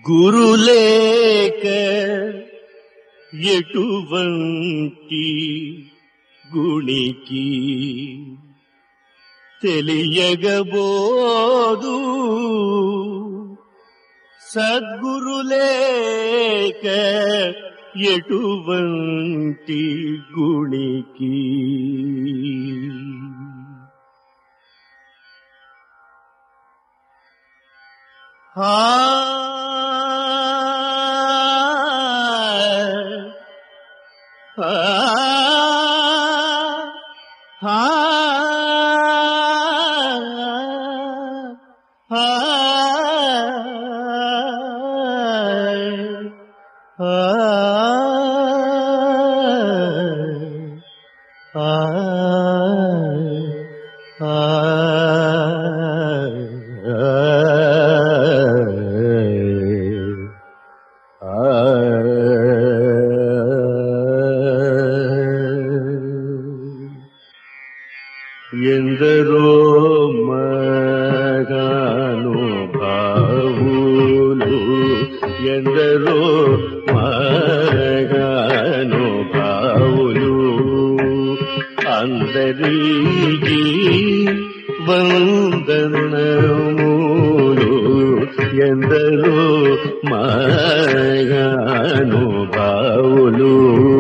గురులేక ఎటువంటి గుణికి తెలియగబోదు, సద్గురులేక ఎటువంటి గుణికి. ఎందరో మహానుభావులు, ఎందరో మహానుభావులు, అందరికీ వందనములు. ఎందరో మహానుభావులు,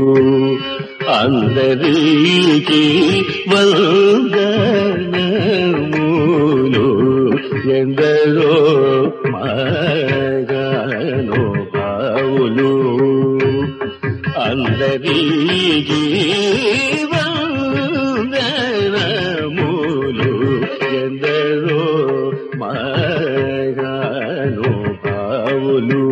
అందరికీ వందనములు. ఎందరో మహానుభావులు, అందరికీ వందనములు. ఎందరో మహానుభావులు.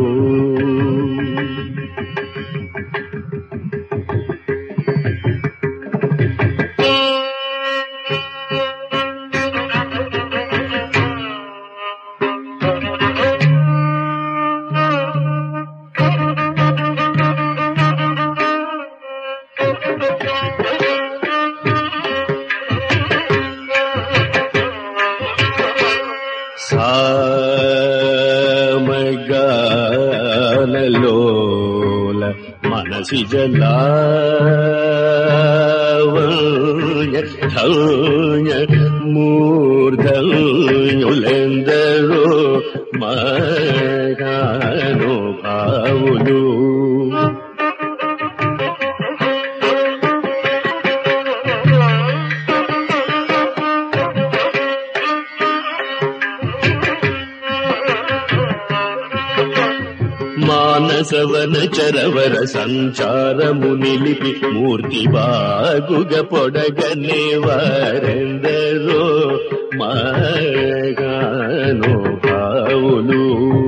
సామగానలోల మనసిజలావణ్య ధౌన్య మూర్ధన్యులెందరో మహానుభావులు. మానసవన చరవర సంచారము నిలిపి మూర్తి బాగుగ పొడగనే వారెందరో మహానుభావులు.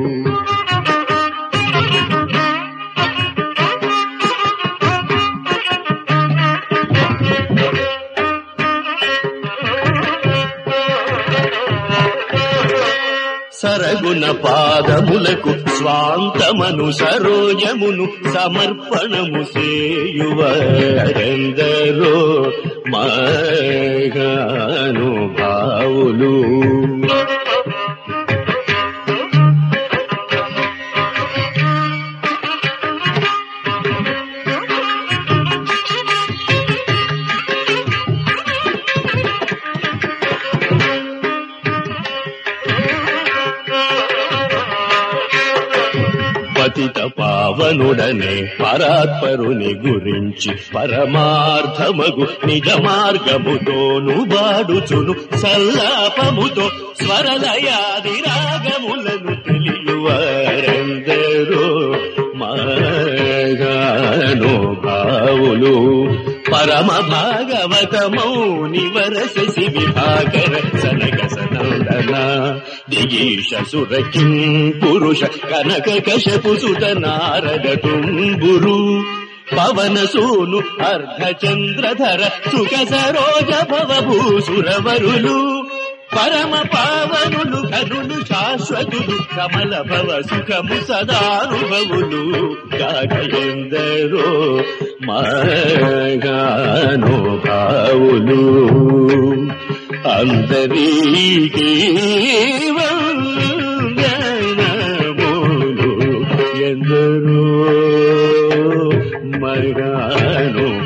సరగుణ పాదములకు స్వాంతమను సరోజమును సమర్పణము సేయువరెందరో మహానుభావులు. పతిత పావనుడనే పరాత్పరుని గురించి పరమార్థమగు నిజ మార్గముతోను బాడుచును సల్లాపముతో స్వరలయాది రాగములను తెలియువారెందరో మహానుభావులు. పరమ భాగవతమౌని వరససి విభాకర సనక సనందన దిగీష సురకిం పురుష కనక కశపు సుత నారద తుంబురు పవన సూను అర్ధచంద్రధర సుఖ సరోజ భవభూసురవరులు పరమ పావనులు కనులు శాశ్వతులు కమల భవ సుఖము సదానుభవులు కాకయందరో మహానుభావులు అందరికీ వందనములు. మగాను